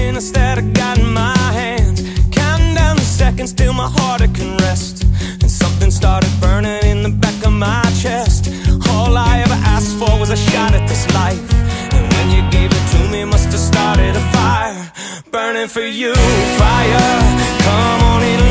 happiness that I got in my hands. Counting down the seconds till my heart it can rest. And something started burning in the back of my chest. All I ever asked for was a shot at this life, and when you gave it to me, must have started a fire. Burning for you, fire, come on in.